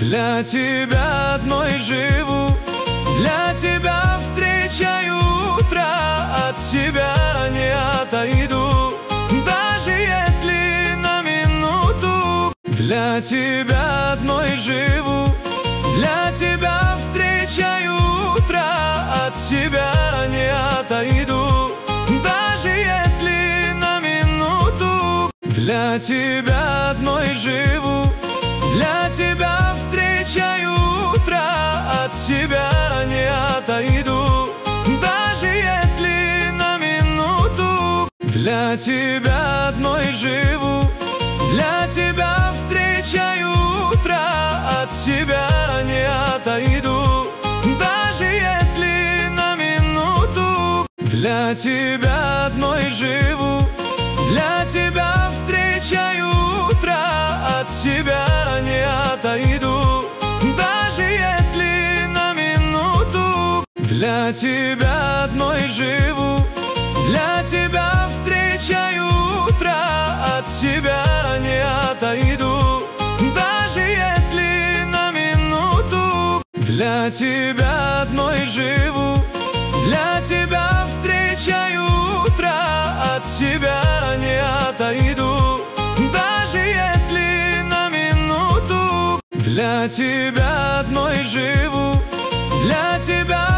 Для тебя одной живу, для тебя встречаю утро, от тебя не отойду, даже если на минуту. Для тебя одной живу, для тебя встречаю утро, от тебя не отойду, даже если на минуту. Для тебя одной живу, для тебя встречаю утро, от тебя не отойду, даже если на минуту. Для тебя одной живу, для тебя встречаю утро, от тебя не отойду, даже если на минуту. Для тебя одной живу, для тебя встречаю утро, от тебя не отойду, даже если на минуту. Для тебя одной живу, для тебя встречаю утро, от тебя не отойду, даже если на минуту. Для тебя одной живу, для тебя встречаю утро, от тебя не отойду, даже если на минуту. Для тебя одной живу, для тебя